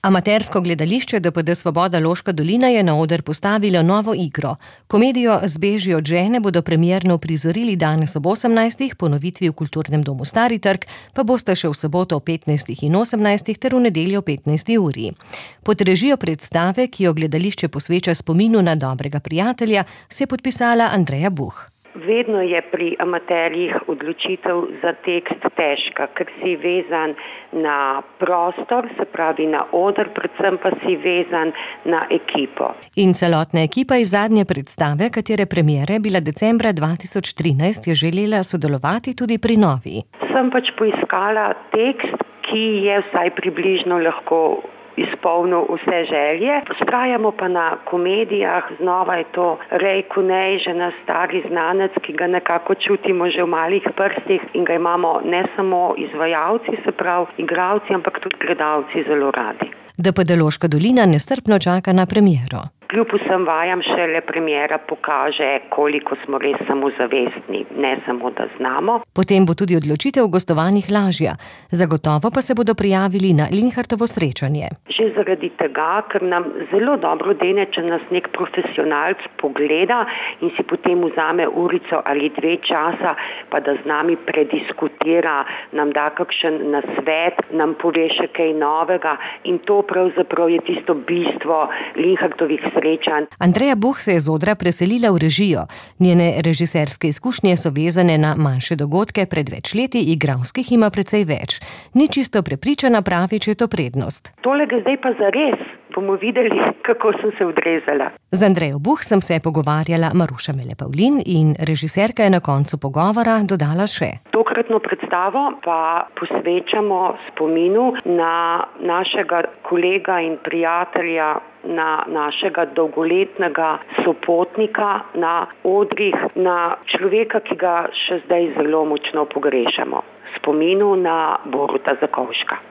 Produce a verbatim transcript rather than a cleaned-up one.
Amatersko gledališče D P D Svoboda Loška dolina je na oder postavilo novo igro. Komedijo Zbeži od žene bodo premierno prizorili danes ob osemnajstih, ponovitvi v Kulturnem domu Stari trg, pa boste še v soboto ob petnajstih in osemnajstih ter v nedeljo ob petnajsti uri. Pod režijo predstave, ki jo gledališče posveča spominu na dobrega prijatelja, se je podpisala Andreja Buh. Vedno je pri amaterjih odločitev za tekst težka, ker si vezan na prostor, se pravi na oder, predvsem pa si vezan na ekipo. In celotna ekipa iz zadnje predstave, katere premiere bila decembra dva tisoč trinajst, je želela sodelovati tudi pri novi. Sem pač poiskala tekst, ki je vsaj približno lahko izpolnil vse želje. Vztrajamo pa na komedijah, znova je to Rej Kunej, že naš stari znanec, ki ga nekako čutimo že v malih prstih in ga imamo ne samo izvajalci, se pravi igralci, ampak tudi gledalci zelo radi. D P D Loška dolina nestrpno čaka na premiero. Kljub vsem vajam šele premiera pokaže, koliko smo res samozavestni, ne samo da znamo. Potem bo tudi odločitev o gostovanjih lažja. Zagotovo pa se bodo prijavili na Linhartovo srečanje. Že zaradi tega, ker nam zelo dobro dene, če nas nek profesionalc pogleda in si potem vzame urico ali dve časa, pa da z nami prediskutira, nam da kakšen nasvet, nam pove še kaj novega in to pravzaprav je tisto bistvo Linhartovih srečanj. Andreja Buh se je z odra preselila v režijo. Njene režiserske izkušnje so vezane na manjše dogodke, pred več leti igralskih ima precej več. Ni čisto prepričana, pravi, če je to prednost. Tole ga zdaj pa zares. Bomo videli, kako sem se odrezala. Z Andrejo Buh sem se pogovarjala Maruša Mele-Pavlin in režiserka je na koncu pogovora dodala še. Tokratno predstavo pa posvečamo spominu na našega kolega in prijatelja, na našega dolgoletnega sopotnika na odrih, na človeka, ki ga še zdaj zelo močno pogrešamo. Spominu na Boruta Zakovška.